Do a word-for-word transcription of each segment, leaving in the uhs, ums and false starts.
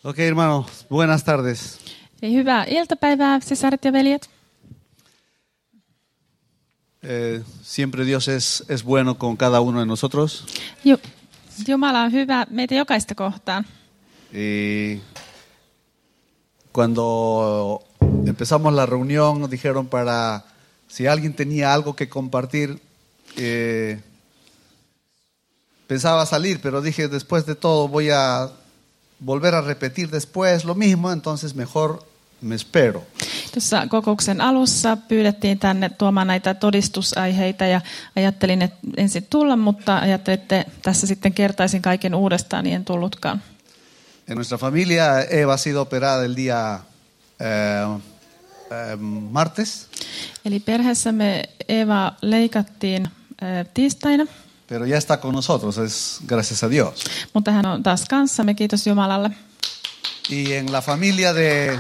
Ok, hermanos, buenas tardes. Eli hyvää iltapäivää, sisaret ja veljet. Eh, siempre Dios es, es bueno con cada uno de nosotros. Ju, Jumala on hyvä meitä jokaista kohtaan. Y cuando empezamos la reunión dijeron para si alguien tenía algo que compartir, eh, pensaba salir, pero dije después de todo voy a volver a repetir después lo mismo, entonces mejor me espero. Tuossa kokouksen alussa pyydettiin tänne tuomaan näitä todistusaiheita ja ajattelin että ensin tulla, mutta ajattelin, että tässä sitten kertaisin kaiken uudestaan, niin en tullutkaan. En nuestra familia Eva ha sido operada el día eh, eh, martes. Eli perheessämme Eeva leikattiin äh, tiistaina, Pero ya está con nosotros, es gracias a Dios. mutta hän on taas kanssamme, kiitos Jumalalle. Y en la familia de,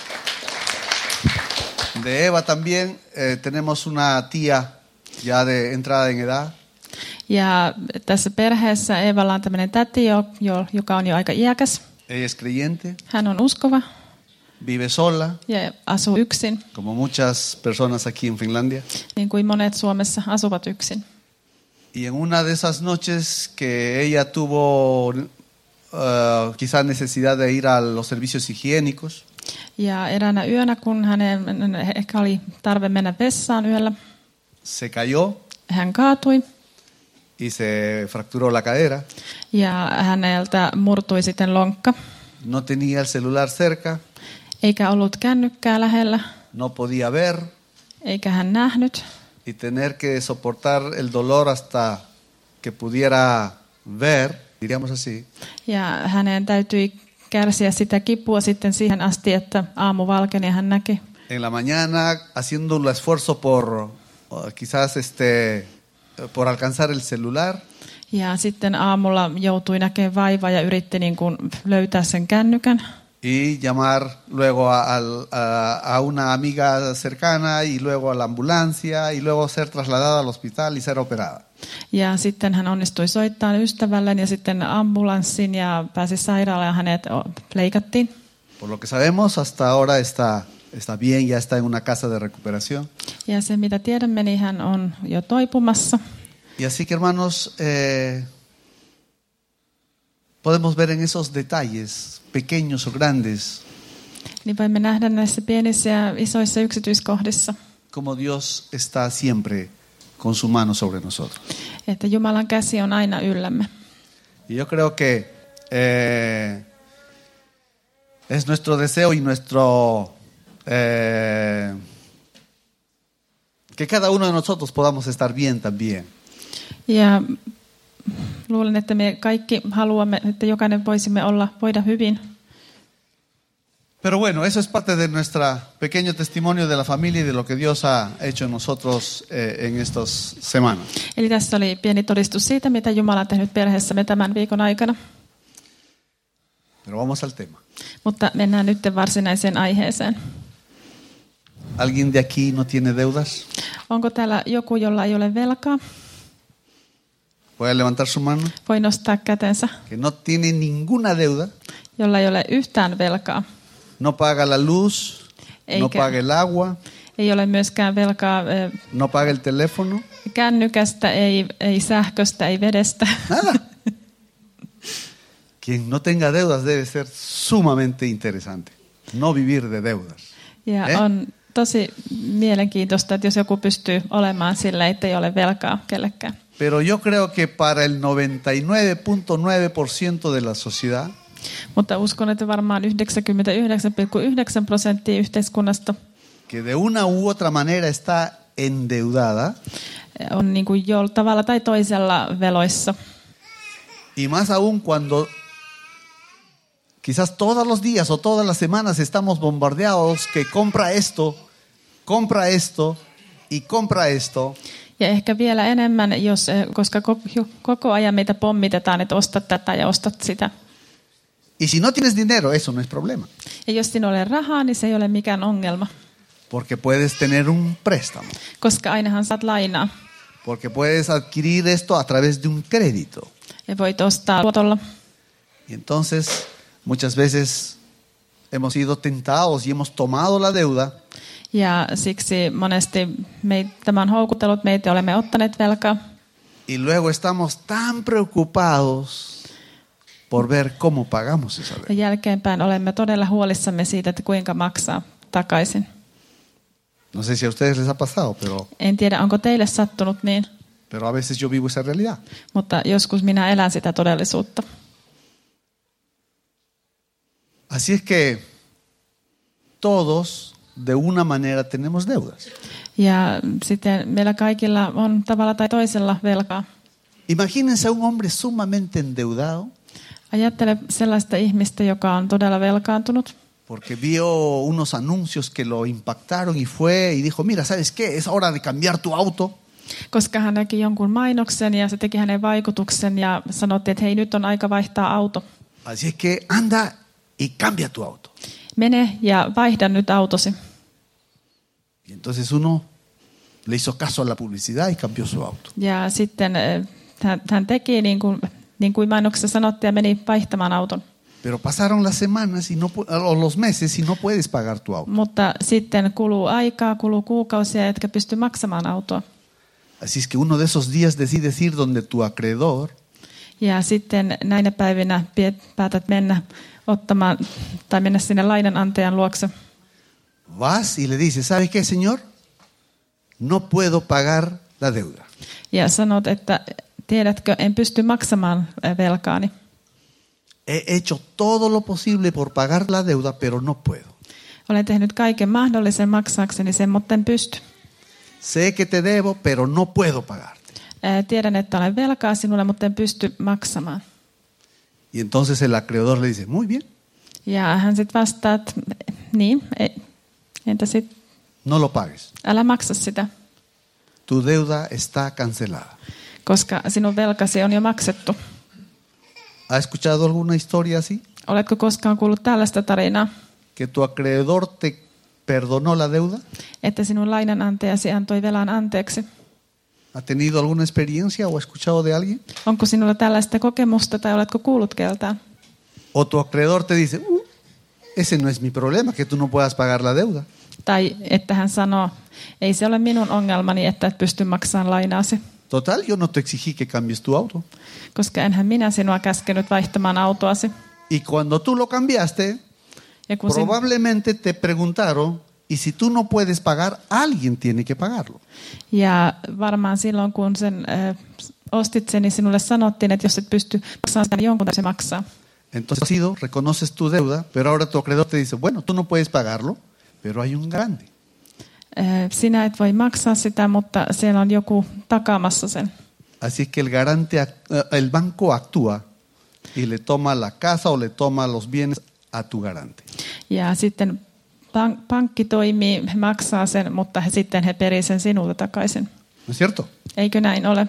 de Eva también eh, tenemos una tía ya de entrada en edad. Ja tässä perheessä Eevalla on tämmöinen täti, jo, jo, joka on jo aika iäkäs. Ella es creyente, Hän on uskova vive sola, ja asuu yksin, como muchas personas aquí en Finlandia. niin kuin monet Suomessa asuvat yksin. Y en una de esas noches que ella tuvo uh, quizás necesidad de ir a los servicios higiénicos, Ja eräänä yönä, kun hänen ehkä oli tarve mennä vessaan yöllä, se cayó hän kaatui y se fracturó la cadera. ja häneltä murtui sitten lonkka. No tenía el celular cerca, Eikä ollut kännykkää lähellä, no podía ver eikä hän nähnyt. y tener que soportar el dolor hasta que pudiera ver, diríamos así. Ja hänen täytyi kärsiä sitä kipua sitten siihen asti, että aamu valkeni ja hän näki. En la mañana haciendo un esfuerzo por uh, quizás este por alcanzar el celular. Ja sitten aamulla joutui näkemään vaivaa ja yritti niin kuin löytää sen kännykän. Y llamar luego a, a, a una amiga cercana y luego a la ambulancia y luego ser trasladada al hospital y ser operada. Ja sitten hän onnistui soittamaan ystävälleen ja sitten ambulanssin ja pääsi sairaalaan ja hänet leikattiin. Por lo que sabemos, hasta ahora está, está bien, ya está en una casa de recuperación. Ja se mitä tiedämme, niin hän on jo toipumassa. Y así que hermanos, eh, podemos ver en esos detalles, pequeños o grandes, Niin voimme nähdä näissä pienissä ja isoissa yksityiskohdissa, como Dios está siempre con su mano sobre nosotros. että Jumalan käsi on aina yllämme. Y yo creo que eh, es nuestro deseo y nuestro eh, que cada uno de nosotros podamos estar bien también. Ja luulen, että me kaikki haluamme, että jokainen voisimme olla, voida hyvin. Pero bueno, eso es parte de nuestro pequeño testimonio de la familia y de lo que Dios ha hecho en nosotros eh, en estas semanas. Eli tässä oli pieni todistus siitä, mitä Jumala on tehnyt perheessämme tämän viikon aikana. Pero vamos al tema. Mutta mennään nyt varsinaiseen aiheeseen. ¿Alguien de aquí no tiene deudas? Onko täällä joku, jolla ei ole velkaa? ¿Puede levantar su mano? Voi nostaa kätensä. Que no tiene ninguna deuda, Jolla ei ole yhtään velkaa. no paga la luz, no Eikä. paga el agua, Ei ole myöskään velkaa eh, no paga el teléfono, kännykästä, ei, ei sähköstä, ei vedestä. nada. Quien no tenga deudas debe ser sumamente interesante. No vivir de deudas. Ja Eh? on tosi mielenkiintoista, että jos joku pystyy olemaan sillä, ettei ole velkaa kellekään. Pero yo creo que para el noventa y nueve punto nueve por ciento de la sociedad, Mutta uskon, että varmaan yhdeksänkymmentäyhdeksän pilkku yhdeksän prosenttia yhteiskunnasta que de una u otra manera está endeudada, on niin kuin jo tavalla tai toisella veloissa. y más aún cuando quizás todos los días o todas las semanas estamos bombardeados que compra esto, compra esto y compra esto. Ja ehkä vielä enemmän, jos, koska koko ajan meitä pommitetaan, että ostat tätä ja ostat sitä. Y si no tienes dinero, eso no es problema. Ja jos sinulla ei ole rahaa, niin se ei ole mikään ongelma. Porque puedes tener un préstamo. Koska ainahan saat lainaa. Porque puedes adquirir esto a través de un crédito. Ja voit ostaa luotolla. Y entonces Muchas veces hemos sido tentados y hemos tomado la deuda. Ja siksi monesti me, tämä on houkutellut meitä, olemme ottaneet velkaa. Y luego estamos tan preocupados por ver cómo pagamos esa deuda. Ja jälkeenpäin olemme todella huolissamme siitä, että kuinka maksaa takaisin. No sé si a ustedes les ha pasado, pero, En tiedä, onko teille sattunut niin, pero a veces yo vivo esa realidad. mutta joskus minä elän sitä todellisuutta. Así es que todos, de una manera, tenemos deudas. Ja sitten meillä kaikilla on tavalla tai toisella velkaa. Imagínense a un hombre sumamente endeudado Ajattele sellaista ihmistä, joka on todella velkaantunut, porque vio unos anuncios que lo impactaron y fue y dijo, mira, ¿sabes qué? Es hora de cambiar tu auto. koska hän näki jonkun mainoksen ja se teki hänen vaikutuksen ja sanottiin, että hei, nyt on aika vaihtaa auto. Así es que anda y cambia tu auto. Mene ja vaihda nyt autosi. Y entonces uno le hizo caso a la publicidad y cambió su auto. Ja sitten eh, hän, hän teki niin kuin, niin kuin mainoksessa sanottiin ja meni vaihtamaan auton. Pero pasaron las semanas y no, pu- o los meses y no puedes pagar tu auto. Mutta sitten kuluu aikaa, kuluu kuukausia, etkä pysty maksamaan autoa. Así es que uno de esos días decides ir donde tu acreedor Ja sitten näinä päivinä pie- päätät mennä ottamaan tai mennä sinne lainanantajan luokse. vas y le dices, ¿sabe qué, señor? No puedo pagar la deuda. Ja sanot, että tiedätkö, en pysty maksamaan velkaani. He hecho todo lo posible por pagar la deuda, pero no puedo. Olen tehnyt kaiken mahdollisen maksaakseni sen, mutta en pysty. Sé que te debo, pero no puedo pagarte. Ää, Tiedän, että olen velkaa sinulle, mutta en pysty maksamaan. Y entonces el acreedor le dice, muy bien, Ja hän sitten vastaa, että niin, ei. Entä sitten, no lo pagues. älä maksa sitä, Tu deuda está cancelada. koska sinun velkasi on jo maksettu. ¿Ha escuchado alguna historia así? Oletko koskaan kuullut tällaista tarinaa, Que tu acreedor te perdonó la deuda. että sinun lainanantajasi antoi velan anteeksi? ¿Ha tenido alguna experiencia o escuchado de alguien? Onko sinulla tällaista kokemusta tai oletko kuullut keltään? O tu acreedor te dice, "Uh, ese no es mi problema, que tú no puedas pagar la deuda. Tai että hän sanoo, ei se ole minun ongelmani, että et pysty maksamaan lainaasi, Total, yo no te exigí que cambies tu auto. koska enhän minä sinua käskenyt vaihtamaan autoasi. Y cuando tú lo cambiaste, Ja kun sin, probablemente te preguntaron, y si tú no puedes pagar, alguien tiene que pagarlo. ja varmaan silloin, kun sen äh, ostit sen, niin sinulle sanottiin, että jos et pysty maksamaan sitä, niin jonkun täytyy maksaa. Entonces, sido, reconoces tu deuda, pero ahora tu acreedor te dice, bueno, tú no puedes pagarlo, pero hay un garante. Äh, Sinä et voi maksaa sitä, mutta siellä on joku takaamassa sen. Así que el garante, ac- eh, el banco actúa y le toma la casa o le toma los bienes a tu garante. Ja sitten pank- pankki toimii, he maksaa sen, mutta he, sitten he perii sen sinulta takaisin. ¿No es cierto? Eikö näin ole?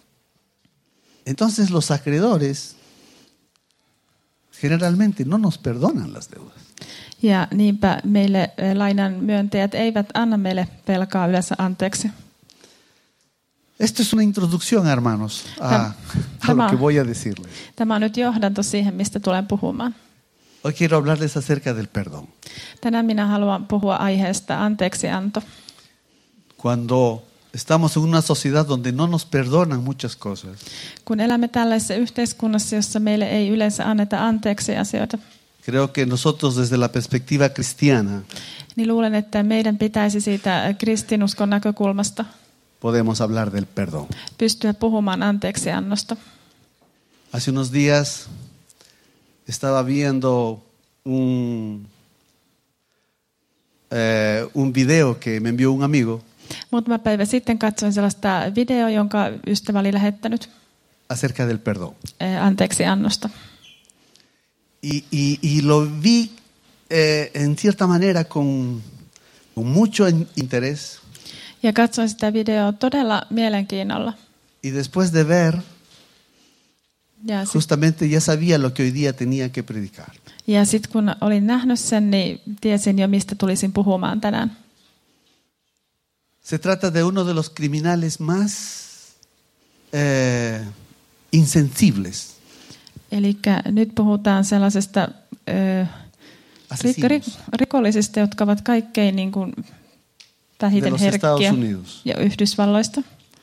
Entonces los acreedores generalmente no nos perdonan las deudas. Ja niinpä meille eh, lainan myöntäjät eivät anna meille velkaa yleensä anteeksi. Esto es una introducción, hermanos, a, a lo que voy a decirles. Tämä on nyt johdanto siihen, mistä tulen puhumaan. Hoy quiero hablarles acerca del perdón. Tänään minä haluan puhua aiheesta anteeksianto. Cuando estamos en una sociedad donde no nos perdonan muchas cosas, Kun elämme tällaisessa yhteiskunnassa, jossa meille ei yleensä anneta anteeksi asioita, creo que nosotros desde la perspectiva cristiana niin luulen, että meidän pitäisi siitä kristinuskon näkökulmasta podemos hablar del perdón. pystyä puhumaan anteeksiannosta. Hace unos días estaba viendo un, eh, un video que me envió un amigo Muutama päivä sitten katsoin sellaista videoa, jonka ystävä oli lähettänyt acerca del perdón. eh, anteeksiannosta. Y, y, y lo vi eh, en cierta manera con, con mucho in- interés. Ja katsoin sitä videoa todella mielenkiinnolla. Y después de ver, Ja sit- justamente ya sabía lo que hoy día tenía que predicar. ja sitten kun olin nähnyt sen, niin tiesin jo, mistä tulisin puhumaan tänään. Se trata de uno de los criminales más eh, insensibles Eli nyt puhutaan sellaisesta ö, rik- rikollisista, jotka ovat kaikkein niin kuin, vähiten herkkiä ja Yhdysvalloista.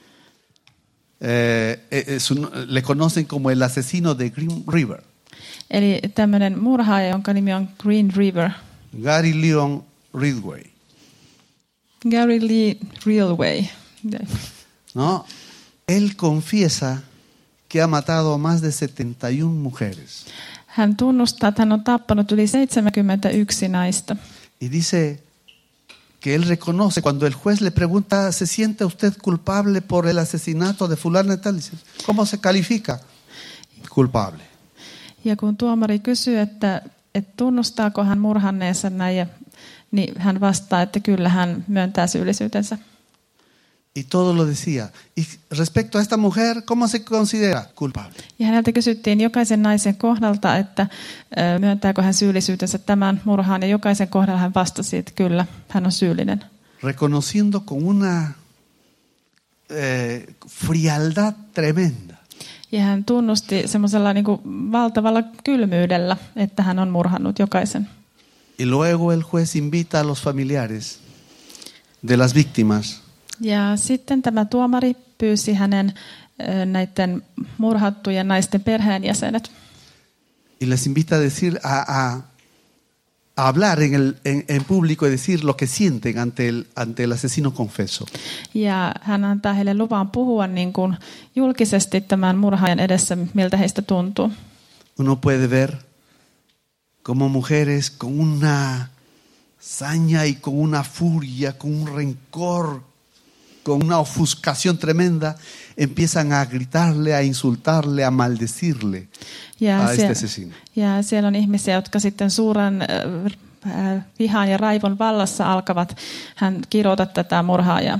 Eh, es un, le conocen como el asesino de Green River. Eli tämmöinen murhaaja, jonka nimi on Green River. Gary Leon Ridgway. Gary Lee Ridgway. No, él confiesa que ha matado a más de setenta y una mujeres. Hän tunnustaa, että hän on tappanut yli seitsemänkymmentäyksi naista. Y dice que él reconoce cuando el juez le pregunta, ¿se siente usted culpable por el asesinato de fulano y tal? Dice, ¿cómo se califica? Culpable. Ja kun tuomari kysyy, että, että tunnustaako hän murhanneensa näin, ja, niin hän vastaa, että kyllä hän myöntää syyllisyytensä. Y todo lo decía. Y respecto a esta mujer, ¿cómo se considera? Culpable. Ja häneltä kysyttiin jokaisen naisen kohdalta, että ö, myöntääkö hän syyllisyytensä tämän murhaan, ja jokaisen kohdalla hän vastasi, että kyllä, hän on syyllinen. Reconociendo con una eh, frialdad tremenda. Ja hän tunnusti semmoisella niin kuin valtavalla kylmyydellä, että hän on murhannut jokaisen. Y luego el juez invita a los familiares de las víctimas. Ja sitten tämä tuomari pyysi hänen näiden murhattujen naisten perheenjäsenet. Y les invita a decir a, a, a hablar en el en, en público y decir lo que sienten ante el ante el asesino confeso. Ja hän antaa heille luvan puhua niin kuin julkisesti tämän murhaajan edessä, miltä heistä tuntuu. Uno puede ver como mujeres con una saña y con una furia, con un rencor, con una ofuscación tremenda, empiezan a gritarle, a insultarle, a maldecirle ja a este siellä, asesino. Ja siellä on ihmisiä, jotka sitten suuren äh, vihan ja raivon vallassa alkavat hän kirota tätä murhaajaa.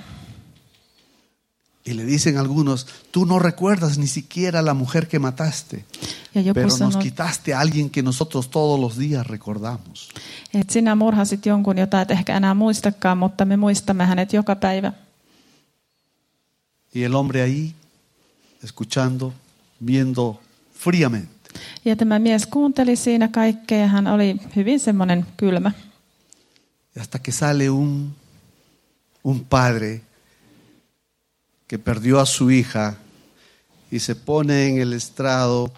Y le dicen algunos, tú no recuerdas ni siquiera la mujer que mataste, pero nos quitaste a alguien que nosotros todos los días recordamos. Et sinä murhasit jonkun, jota et ehkä enää muistakaan, mutta me muistamme hänet joka päivä. Y el hombre ahí, escuchando, viendo fríamente. Ja tämä mies kuunteli siinä kaikkea ja hän oli hyvin semmoinen kylmä. Y hasta que sale un, un padre que perdió a su hija y se pone en el estrado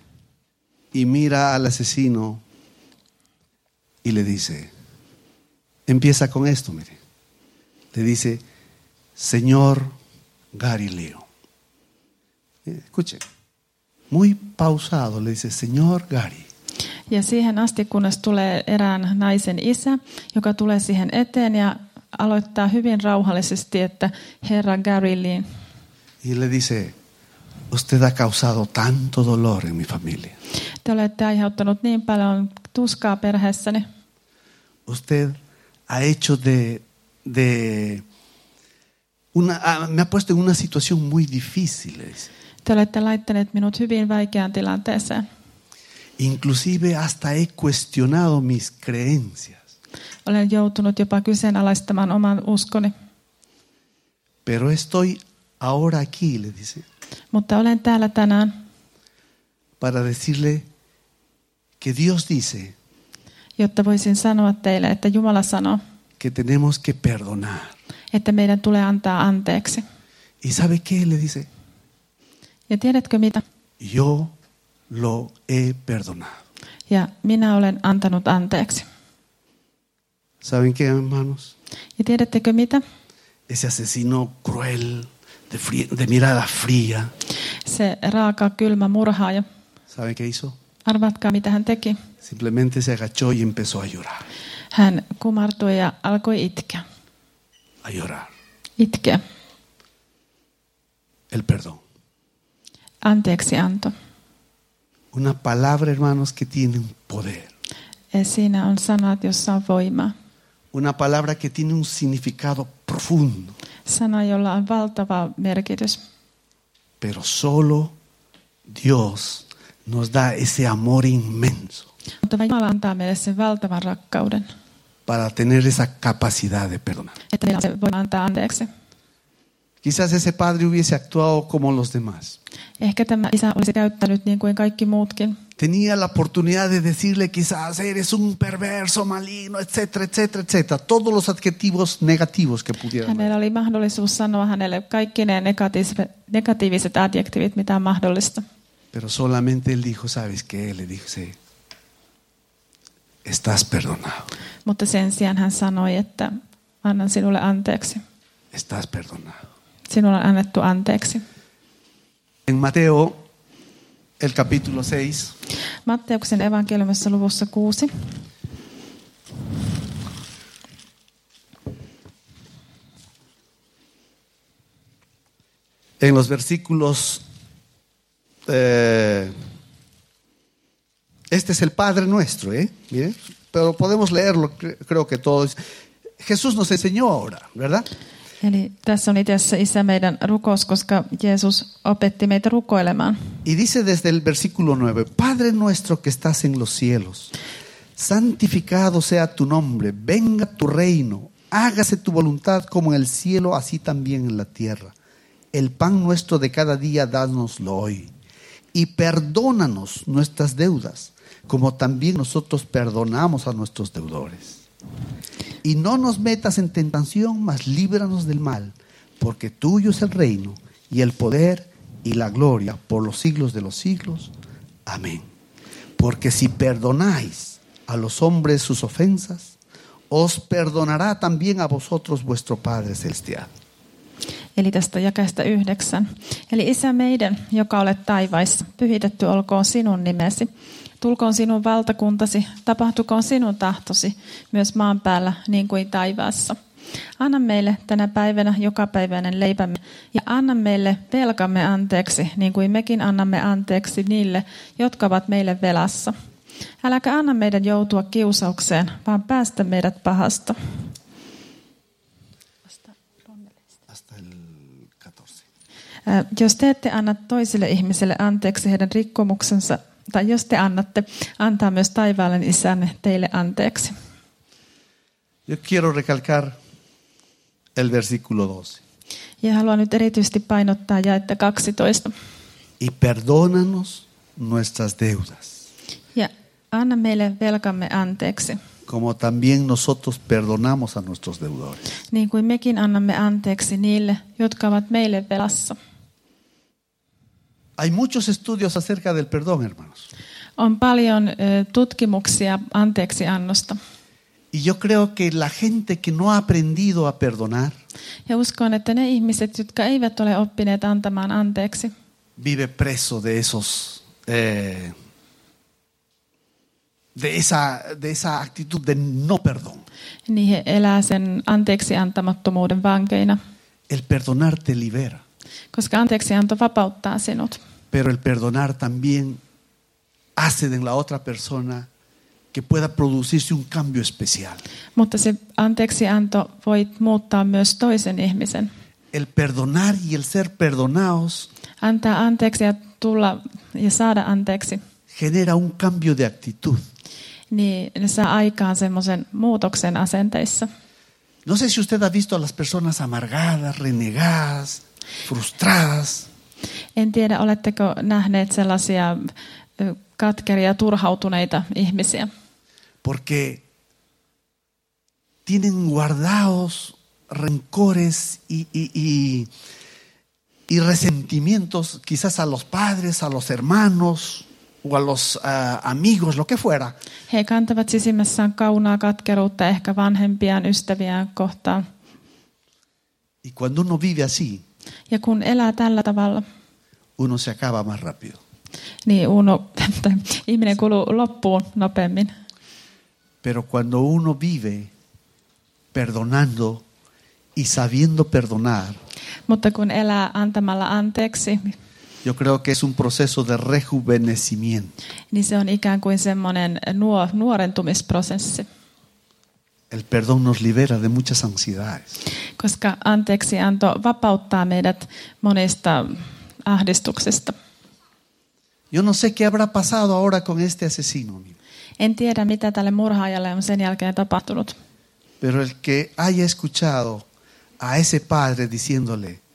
y mira al asesino y le dice, empieza con esto, mire, le dice, Señor Gary Leo. Escuche, muy pausado le dice, Señor Gary. Ja siihen asti, kunnes tulee erään naisen isä, joka tulee siihen eteen ja aloittaa hyvin rauhallisesti, että Herra Gary Lee. Y le dice, usted ha causado tanto dolor en mi familia. Te olette aiheuttanut niin paljon tuskaa perheessäni. Usted ha hecho de, de una, me ha puesto en una situación muy difícil. Te olette laittaneet minut hyvin vaikeaan tilanteeseen. Inclusive hasta he cuestionado mis creencias. Olen joutunut jopa kyseenalaistamaan oman uskoni. Pero estoy ahora aquí, le dice. Mutta olen täällä tänään. Para decirle que Dios dice. Jotta voisin sanoa teille, että Jumala sanoo. Que tenemos que perdonar. Että meidän tulee antaa anteeksi. ¿Y sabe qué le dice? Ja tiedätkö mitä? Yo lo he perdonado. Ja minä olen antanut anteeksi. ¿Saben qué, hermanos? Ja tiedättekö mitä? Ese asesino cruel, de, fría, de mirada fría. Se raaka, kylmä murhaaja. ¿Saben qué hizo? Arvatkaa, mitä hän teki. Simplemente se agachó y empezó a llorar. Hän kumartui ja alkoi itkeä. A llorar. Itkeä. El perdón. Anteeksi anto. Una palabra, hermanos, que tiene un poder. Ja siinä on sanat, jossa on voimaa. Una palabra que tiene un significado profundo. Sana, jolla on valtava merkitys. Pero solo Dios nos da ese amor inmenso. Mutta Jumala antaa meille sen valtavan rakkauden. Para tener esa capacidad de perdonar. Että meillä se voi antaa anteeksi. Quizás ese padre hubiese actuado como los demás. Ehkä tämä isä olisi käyttänyt niin kuin kaikki muutkin. Tenía la oportunidad de decirle quizás eres un perverso, maligno, etcétera, etcétera, etcétera. Todos los adjetivos negativos que pudieran. Hänellä oli mahdollisuus sanoa hänelle kaikki ne negatiiviset, negatiiviset adjektiivit, mitä on mahdollista. Pero solamente él dijo, ¿sabes qué? Le dijo, sí, estás perdonado. Mutta sen sijaan hän sanoi, että annan sinulle anteeksi. Estás perdonado. Sinulle on annettu anteeksi. En Mateo, el capítulo seis. Matteuksen evankeliumissa luvussa kuusi. En los versículos, eh, este es el Padre Nuestro, ¿eh? Miren, pero podemos leerlo, creo que todos. Jesús nos enseñó ahora, ¿verdad? Eli tässä on itse asiassa Isä meidän rukous, koska Jeesus opetti meitä rukoilemaan. Y dice desde el versículo nueve, Padre nuestro que estás en los cielos, santificado sea tu nombre, venga tu reino, hágase tu voluntad como en el cielo, así también en la tierra. El pan nuestro de cada día, dánoslo hoy. Y perdónanos nuestras deudas, como también nosotros perdonamos a nuestros deudores. Y no nos metas en tentación, mas líbranos del mal, porque tuyo es el reino, y el poder, y la gloria, por los siglos de los siglos. Amén. Porque si perdonáis a los hombres sus ofensas, os perdonará también a vosotros vuestro Padre Celestial. Eli tästä jakeesta yhdeksän. Eli Isä meidän, joka olet taivaissa, pyhitetty olkoon sinun nimesi. Tulkoon sinun valtakuntasi, tapahtukoon sinun tahtosi, myös maan päällä niin kuin taivaassa. Anna meille tänä päivänä jokapäiväinen leipämme ja anna meille velkamme anteeksi, niin kuin mekin annamme anteeksi niille, jotka ovat meille velassa. Äläkä anna meidän joutua kiusaukseen, vaan päästä meidät pahasta. Jos te ette anna toisille ihmisille anteeksi heidän rikkomuksensa, tai jos te annatte, antaa myös taivaallinen Isänne teille anteeksi. Yo quiero recalcar el versículo doce. Ja haluan nyt erityisesti painottaa jaetta kaksitoista. Y perdónanos nuestras deudas, Ja anna meille velkamme anteeksi, como también nosotros perdonamos a nuestros deudores. niin kuin mekin annamme anteeksi niille, jotka ovat meille velassa. Hay muchos estudios acerca del perdón, hermanos. On paljon ö, tutkimuksia anteeksiannosta. Y yo creo que la gente que no ha aprendido a perdonar Ja uskon, että ne ihmiset, jotka eivät ole oppineet antamaan anteeksi, vive preso de esos, eh, de esa, de esa actitud de no perdón. niin he elää sen anteeksi antamattomuuden vankeina. El perdonar te libera, Koska anteeksianto vapauttaa sinut. pero el perdonar también hace de la otra persona que pueda producirse un cambio especial. Mutta se anteeksianto voi muuttaa myös toisen ihmisen. El perdonar y el ser perdonados Antaa anteeksi ja tulla ja saada anteeksi, genera un cambio de actitud. niin ne saa aikaan semmoisen muutoksen asenteissa. No sé si usted ha visto a las personas amargadas, renegadas, frustradas. En tiedä, oletteko nähneet sellaisia ö, katkeria, turhautuneita ihmisiä, Porque tienen guardados rencores y, y, y, y resentimientos quizás a los padres, a los hermanos o a los uh, amigos, lo que fuera. He kantavat sisimmässään kaunaa katkeruutta ehkä vanhempiaan, ystäviään kohtaan. Y cuando uno vive así, Ja kun elää tällä tavalla, uno se acaba más rápido. niin uno, ihminen kuluu loppuun nopeammin. Pero cuando uno vive perdonando y sabiendo perdonar, Mutta kun elää antamalla anteeksi, yo creo que es un proceso de rejuvenecimiento. niin se on ikään kuin semmoinen nuo, nuorentumisprosessi. El perdón nos libera de muchas ansiedades. Koska anteeksianto vapauttaa meidät monista ahdistuksista. Yo no sé qué habrá pasado ahora con este asesino, En tiedä, mitä tälle murhaajalle on sen jälkeen tapahtunut. pero el que haya escuchado a ese padre diciéndole,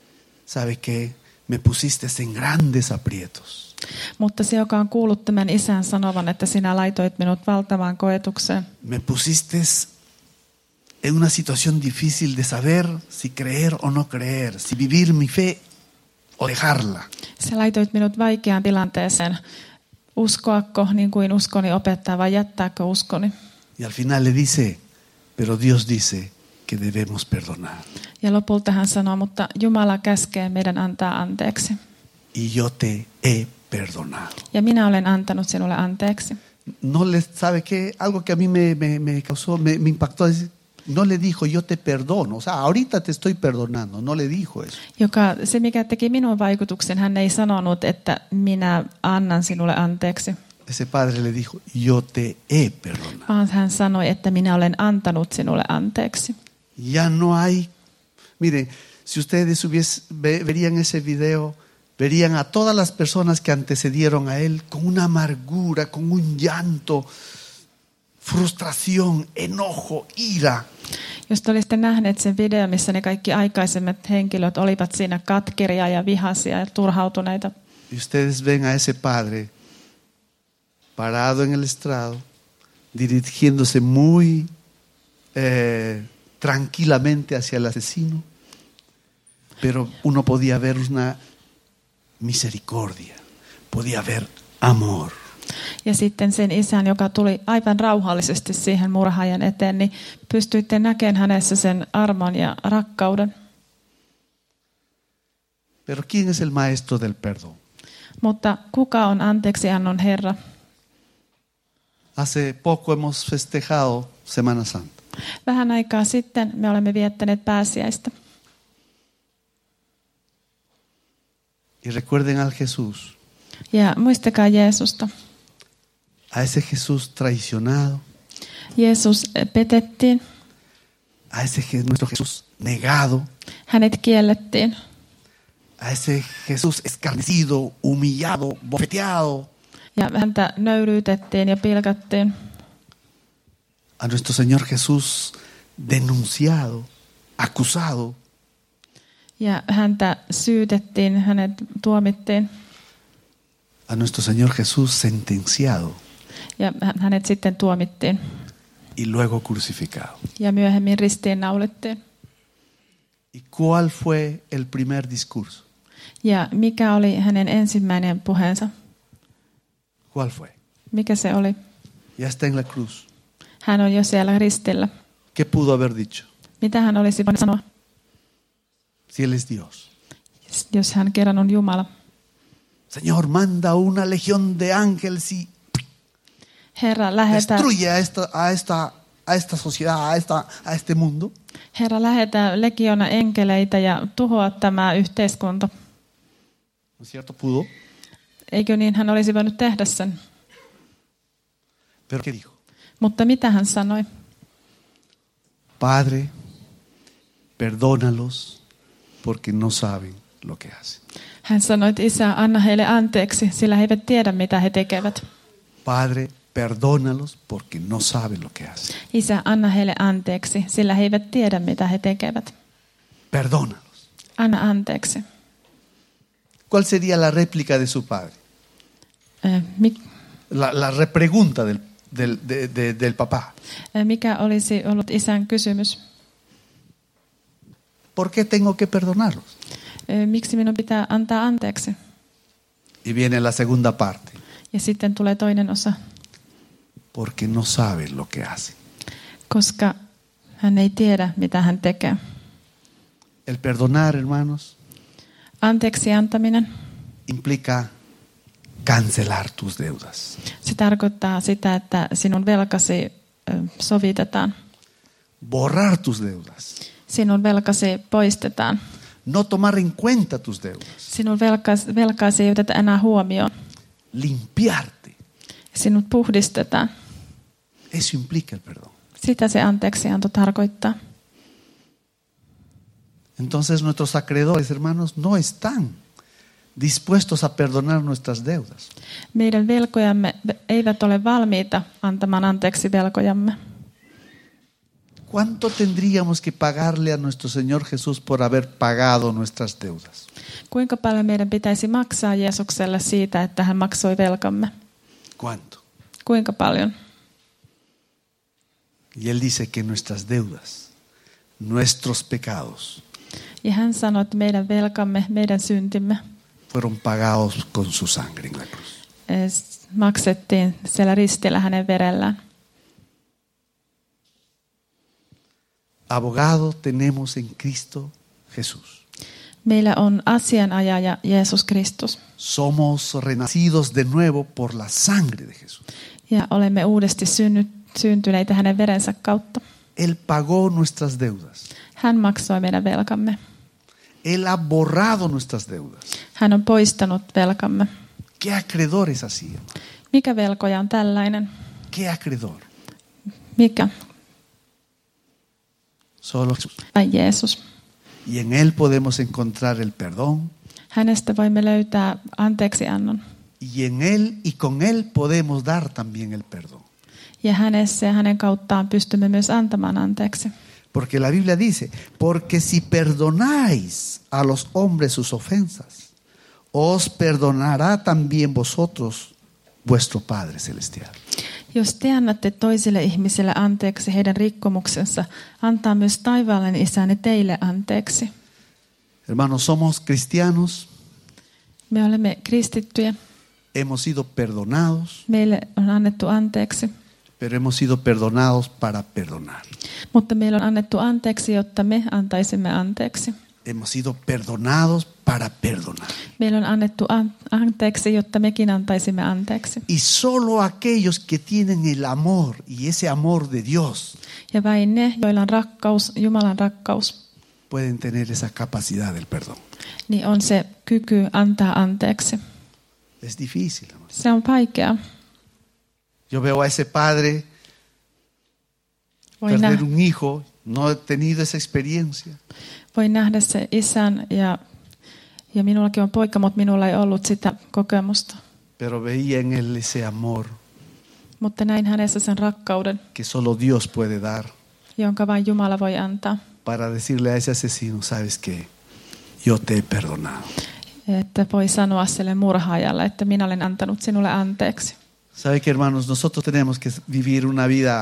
¿sabe qué? Me pusiste en grandes aprietos. Mutta se, joka on kuullut tämän isän sanovan, että sinä laitoit minut valtavaan koetukseen. Me pusiste en una situación difícil de saber si creer o no creer, si vivir mi fe o dejarla. Sä laitoit minut vaikeaan tilanteeseen. Uskoako niin kuin uskoni opettaa vai jättääkö uskoni? Y al final le dice, pero Dios dice que debemos perdonar. Ja lopulta hän sanoo, mutta Jumala käskee meidän antaa anteeksi. Y yo te he perdonado. Ja minä olen antanut sinulle anteeksi. No le sabe qué, algo que a mí me, me, me causó, me, me impactó. No le dijo yo te perdono, o sea, ahorita te estoy perdonando. No le dijo eso. Joka, se, mikä teki minun vaikutuksen, hän ei sanonut, että minä annan sinulle anteeksi. Ese padre le dijo yo te he perdonado. Vaan hän sanoi, että minä olen antanut sinulle anteeksi. Ya no hay, miren, si ustedes hubies, ve, verían ese video, verían a todas las personas que antecedieron a él con una amargura, con un llanto, frustración, enojo, ira. Jos te olisitte nähneet sen video, missä ne kaikki aikaisemmat henkilöt olivat siinä katkeria ja vihaisia ja turhautuneita. Y ustedes ven a ese padre parado en el estrado, dirigiéndose muy eh, tranquilamente hacia el asesino, pero uno podía ver una misericordia, podía ver amor. Ja sitten sen isän, joka tuli aivan rauhallisesti siihen murhaajan eteen, niin pystyitte näkemään hänessä sen armon ja rakkauden. Pero ¿quién es el maestro del perdón? Mutta kuka on anteeksiannon Herra? Hace poco hemos festejado Semana Santa. Vähän aikaa sitten me olemme viettäneet pääsiäistä. Y recuerden al Jesús. Ja muistakaa Jeesusta. A ese Jesús traicionado. Jeesus petettiin. A ese nuestro Jesús negado. Hänet kiellettiin. A ese Jesús escarnecido, humillado, bofeteado. Ja häntä nöyryytettiin ja pilkattiin. A nuestro Señor Jesús denunciado, acusado. Ja häntä syytettiin, hänet tuomittiin. A nuestro Señor Jesús sentenciado. Ja hänet sitten tuomittiin. Y luego crucificado. Ja myöhemmin ristiin naulittiin. ¿Y cuál fue el primer discurso? Ja mikä oli hänen ensimmäinen puheensa? ¿Cuál fue? Mikä se oli? Ya está en la cruz. Hän on jo siellä ristillä. ¿Qué pudo haber dicho? Mitä hän olisi voinut sanoa? Si Él es Dios. Jos hän kerran on Jumala. Señor, manda una legión de ángeles y Herra, lähetä, destruye a esta, a esta, a esta sociedad, a, esta, a este mundo. Herra, lähetä legiona enkeleitä ja tuhoa tämä yhteiskunta. ¿No es cierto? Pudo. Eikö niin hän olisi voinut tehdä sen? Pero ¿qué dijo? Mutta mitä hän sanoi? Padre, perdónalos porque no saben lo que hacen. Hän sanoi, että Isä, anna heille anteeksi, sillä he eivät tiedä, mitä he tekevät. Padre, perdónalos porque no saben lo que hacen. Isä, anna heille anteeksi, sillä he eivät tiedä, mitä he tekevät. Perdónalos. Anna anteeksi. ¿Cuál sería la réplica de su padre? Ö, mik, La, la repregunta del, del, de, de, del papá. ö, mikä olisi ollut isän kysymys? ¿Por qué tengo que perdonarlos? Ö, miksi minun pitää antaa anteeksi? Y viene la segunda parte. Ja sitten tulee toinen osa. Porque no saben lo que hacen. Koska hän ei tiedä, mitä hän tekee. El perdonar, hermanos, Anteeksi antaminen, implica cancelar tus deudas. se tarkoittaa sitä, että sinun velkasi ö, sovitetaan. Borrar tus deudas. Sinun velkasi poistetaan. No tomar en cuenta tus deudas. Sinun velkasi, velkasi ei oteta enää huomioon. Limpiarte. Sinut puhdistetaan. Eso implica el perdón. Sitä se anteeksianto tarkoittaa. Entonces nuestros acreedores, hermanos, no están dispuestos a perdonar nuestras deudas. Meidän velkojamme eivät ole valmiita antamaan anteeksi velkojamme. ¿Cuánto tendríamos que pagarle a nuestro Señor Jesús por haber pagado nuestras deudas? Kuinka paljon meidän pitäisi maksaa Jeesukselle siitä, että hän maksoi velkamme? ¿Cuánto? Kuinka paljon? Y Él dice que nuestras deudas, nuestros pecados, Ja hän sanoi, että meidän velkamme, meidän syntimme fueron pagados con su sangre en la cruz. eh, maksettiin siellä ristillä hänen verellään. Abogado tenemos en Cristo Jesús. Meillä on asianajaja Jeesus Kristus. Somos renacidos de nuevo por la sangre de Jesús. Ja olemme uudesti synny, syntyneitä hänen verensä kautta. Él pagó nuestras deudas. Hän maksoi meidän velkamme. Él ha borrado nuestras deudas. Hän on poistanut velkamme. ¿Qué acreedor es así, hermano? Mikä velkoja on tällainen? ¿Qué acreedor? Mikä? Solo Jesús. Vai Jeesus. Y en Él podemos encontrar el perdón. Hänestä voimme löytää anteeksiannon. Y en Él y con Él podemos dar también el perdón. Ja hänessä ja hänen kauttaan pystymme myös antamaan anteeksi. Porque la Biblia dice, porque si perdonáis a los hombres sus ofensas, os perdonará también vosotros vuestro Padre Celestial. Jos te annatte toisille ihmisille anteeksi heidän rikkomuksensa, antaa myös taivaallinen Isänne teille anteeksi. Hermanos, somos cristianos, Me olemme kristittyjä. hemos sido perdonados, Meille on annettu anteeksi. pero hemos sido perdonados para perdonar. Mutta meillä on annettu anteeksi, jotta me antaisimme anteeksi. Hemos sido perdonados para perdonar. Meillä on annettu an- anteeksi, jotta mekin antaisimme anteeksi. Y solo aquellos que tienen el amor y ese amor de Dios Ja vain ne, joilla on rakkaus, Jumalan rakkaus, pueden tener esa capacidad del perdón. niin on se kyky antaa anteeksi. Es difícil, hermano. Se on vaikeaa. Yo veo a ese padre Voi, perder nä- un hijo, no he tenido esa experiencia. voi nähdä se isän ja, ja minullakin on poika, mutta minulla ei ollut sitä kokemusta. Pero veía en él ese amor Mutta näin hänessä sen rakkauden, que solo Dios puede dar jonka vain Jumala voi antaa. para decirle a ese asesino, ¿sabes qué? Yo te he perdonado. Että voi sanoa sille murhaajalle, että minä olen antanut sinulle anteeksi. ¿Sabe qué, hermanos? Nosotros tenemos que vivir una vida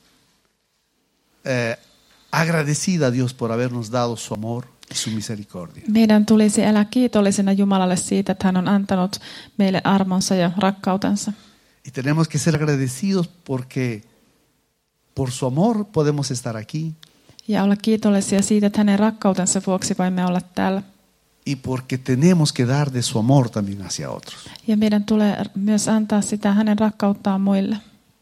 eh, agradecida a Dios por habernos dado su amor y su misericordia. Meidän tulisi elää kiitollisena Jumalalle siitä, että hän on antanut meille armonsa ja rakkautensa. Y tenemos que ser agradecidos porque por su amor podemos estar aquí Ja olla kiitollisia siitä, että hänen rakkautensa vuoksi voimme olla täällä. y porque tenemos que dar de su amor también hacia otros. Ja meidän tulee myös antaa sitä hänen rakkauttaan muille.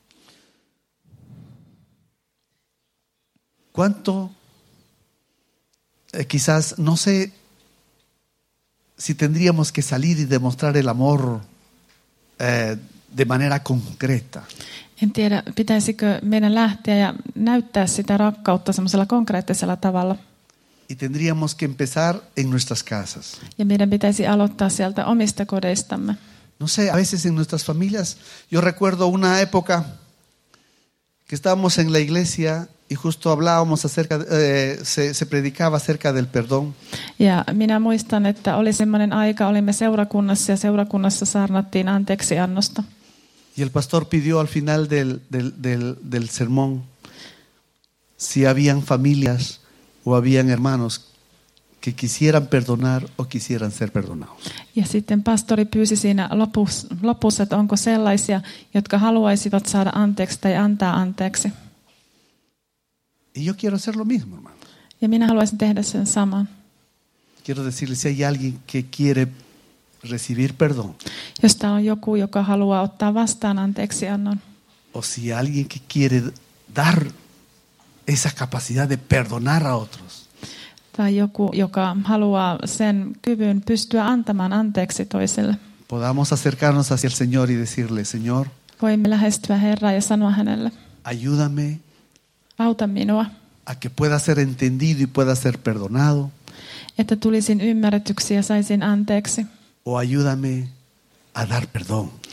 ¿Cuánto? Eh, quizás, no sé si tendríamos que salir y demostrar el amor eh, de manera concreta. En tiedä, pitäisikö meidän lähteä ja näyttää sitä rakkautta semmoisella konkreettisella tavalla. Y tendríamos que empezar en nuestras casas. Ja meidän pitäisi aloittaa sieltä omista kodeistamme. No sé, a veces en nuestras familias, yo recuerdo una época que estábamos en la iglesia y justo hablábamos acerca, eh, se, se predicaba acerca del perdón. Ja minä muistan, että oli semmoinen aika, olimme seurakunnassa ja seurakunnassa saarnattiin anteeksiannosta. Y el pastor pidió al final del, del, del, del sermón si habían familias o habían hermanos que quisieran perdonar o quisieran ser perdonados. Ja sitten pastori pyysi siinä lopussa, lopussa, että onko sellaisia, jotka haluaisivat saada anteeksi tai antaa anteeksi. Y yo quiero hacer lo mismo, hermano. Ja minä haluaisin tehdä sen saman. Quiero decirle, si hay alguien que quiere recibir perdón, Jos täällä on joku, joka haluaa ottaa vastaan anteeksiannon, o si alguien que quiere dar esa capacidad de perdonar a otros, tai joku, joka haluaa sen kyvyn pystyä antamaan anteeksi toiselle, podamos acercarnos hacia el Señor y decirle, Señor, voimme lähestyä Herraa ja sanoa hänelle, ayúdame auta minua, a que pueda ser entendido y pueda ser perdonado, että tulisin ymmärretyksi ja saisin anteeksi. o ayúdame a dar perdón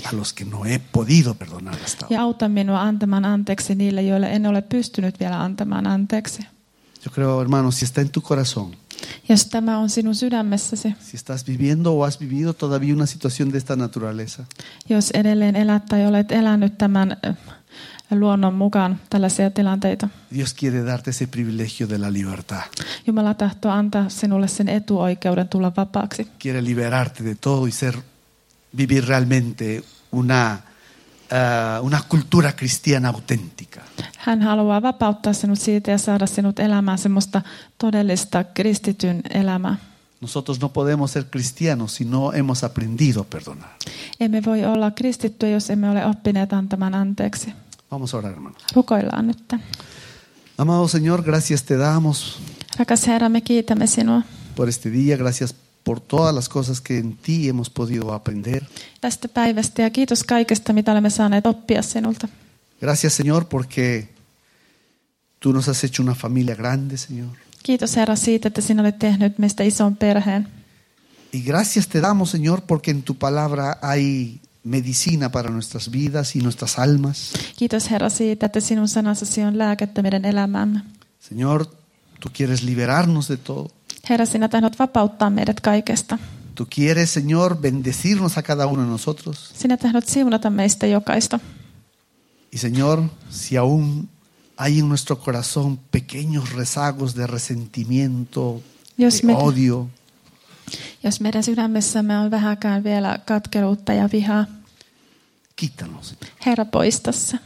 a los que no he podido perdonar hasta ahora. Ja auta minua antamaan anteeksi niille, joille en ole pystynyt vielä antamaan anteeksi. Yo creo, hermano, si está en tu corazón, Jos tämä on sinun sydämessäsi, si estás viviendo o has vivido todavía una situación de esta naturaleza, jos edelleen elät tai olet elänyt tämän äh, luonnon mukaan tällaisia tilanteita, Dios quiere darte ese privilegio de la libertad. Jumala tahtoo antaa sinulle sen etuoikeuden tulla vapaaksi. Quiere liberarte de todo y ser, vivir realmente una, uh, una cultura cristiana auténtica. Hän haluaa vapauttaa sinut siitä ja saada sinut elämään semmoista todellista kristityn elämää. Nosotros no podemos ser cristianos si no hemos aprendido a perdonar. Emme voi olla kristittyjä, jos emme ole oppineet antamaan anteeksi. Vamos a orar, hermano. Rukoillaan nyt. Amado Señor, gracias te damos Rakas Herra, me kiitämme sinua por este día. Gracias por todas las cosas que en ti hemos podido aprender. tästä päivästä ja kiitos kaikesta, mitä olemme saaneet oppia sinulta. Gracias, Señor, porque tú nos has hecho una familia grande, Señor. Kiitos Herra siitä, että sinä olet tehnyt meistä ison perheen. Y gracias te damos, Señor, porque en tu palabra hay medicina para nuestras vidas y nuestras almas. Kiitos Herra siitä, että sinun sanassasi on lääkettä meidän elämäämme. Señor, tú quieres liberarnos de todo. Herra, sinä tahdot vapauttaa meidät kaikesta. Tú quieres, Señor, bendecirnos a cada uno de nosotros. Sinä tahdot siunata meistä jokaista. Y Señor, si aún hay en nuestro corazón pequeños rezagos de resentimiento, Jos, de me, odio, jos meidän sydämessämme on vähäkään vielä katkeruutta ja vihaa, quítanos. Herra, poista se.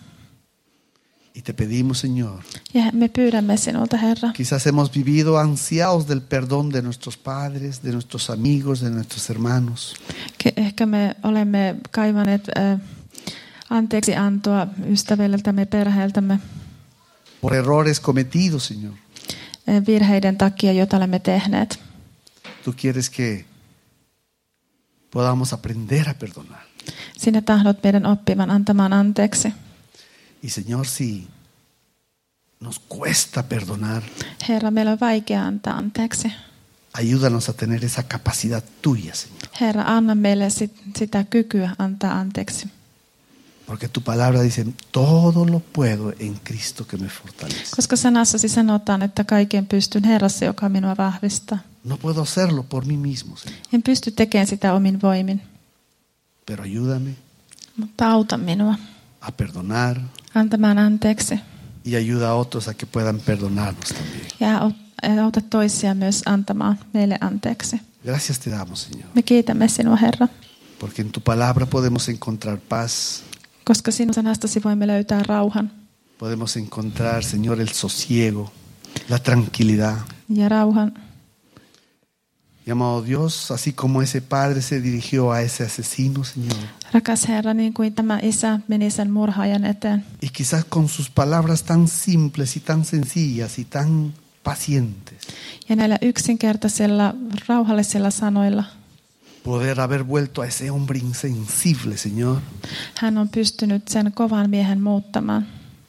Y te pedimos, Señor, Ja me pyydämme sinulta, Herra. quizás hemos vivido ansiados del perdón de nuestros padres, de nuestros amigos, de nuestros hermanos. Ke- Ehkä me olemme kaivaneet äh, anteeksi antoa ystäviltämme, perheeltämme Por errores cometidos, Señor. äh, virheiden takia, joita olemme tehneet. Tú quieres que podamos aprender a perdonar. Sinä tahdot meidän oppivan antamaan anteeksi. Y Señor, si nos cuesta perdonar, Herra, meillä on vaikea antaa anteeksi. ayúdanos a tener esa capacidad tuya, Señor. Herra, anna meille sit, sitä kykyä antaa anteeksi. Porque tu palabra dice, todo lo puedo en Cristo que me fortalece. Koska sanassasi sanotaan, että kaiken pystyn Herrassa, joka minua vahvistaa. No puedo hacerlo por mí mismo, Señor. En pysty tekemään sitä omin voimin, Pero ayúdame mutta auta minua a perdonar antamaan anteeksi. y ayuda a otros a que puedan perdonarnos también. Ja aut- auta toisia myös antamaan meille anteeksi. Gracias te damos, Señor. Me kiitämme sinua, Herra, Porque en tu palabra podemos encontrar paz. koska sinun sanastasi voimme löytää rauhan. Podemos encontrar, Señor, el sosiego, la tranquilidad. Ja rauhan. Y amado Dios, así como ese padre se dirigió a ese asesino, Señor, Rakas Herra, niin kuin tämä isä meni sen murhaajan eteen. y quizás con sus palabras tan simples y tan sencillas y tan pacientes, Ja näillä yksinkertaisilla, rauhallisilla sanoilla poder haber vuelto a ese hombre insensible, Señor, hän on pystynyt sen kovan miehen muuttamaan,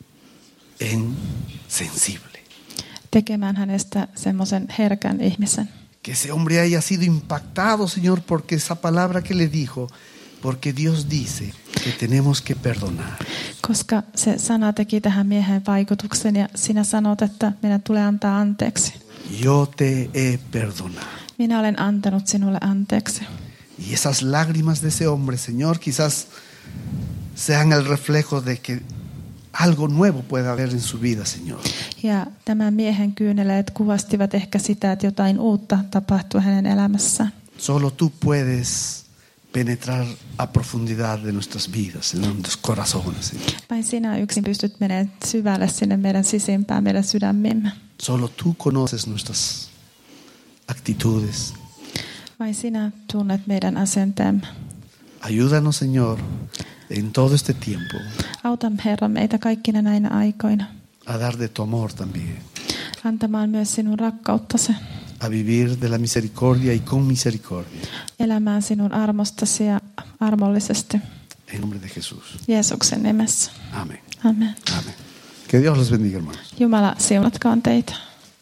en sensible. tekemään hänestä semmoisen herkän ihmisen. Que ese hombre haya sido impactado, Señor, porque esa palabra que le dijo, porque Dios dice que tenemos que perdonar. Koska se sana teki tähän miehen vaikutuksen ja sinä sanot, että meidän tulee antaa anteeksi. Yo te he perdonado. Minä olen antanut sinulle anteeksi. Y esas lágrimas de ese hombre, Señor, quizás sean el reflejo de que algo nuevo puede haber en su vida, Señor. Ja tämän miehen kyyneleet kuvastivat ehkä sitä, että jotain uutta tapahtuu hänen elämässään. Solo tú puedes penetrar a profundidad de nuestras vidas, en nuestros corazones, Señor. Vain sinä yksin pystyt menemään syvälle sinne meidän sisimpään, meidän sydämimme. Solo tú conoces nuestras actitudes. Vain sinä tunnet meidän asenteemme. Ayúdanos, Señor, en todo este tiempo Auta, Herra, meitä kaikkina näinä aikoina. a dar de tu amor también, Antamaan myös sinun rakkauttasi. a vivir de la misericordia y con misericordia. Elämään sinun armostasi ja armollisesti. En nombre de Jesús. Jeesuksen nimessä. Amén. Amen. Amén. Que Dios los bendiga, hermanos. Jumala siunatkoon teitä.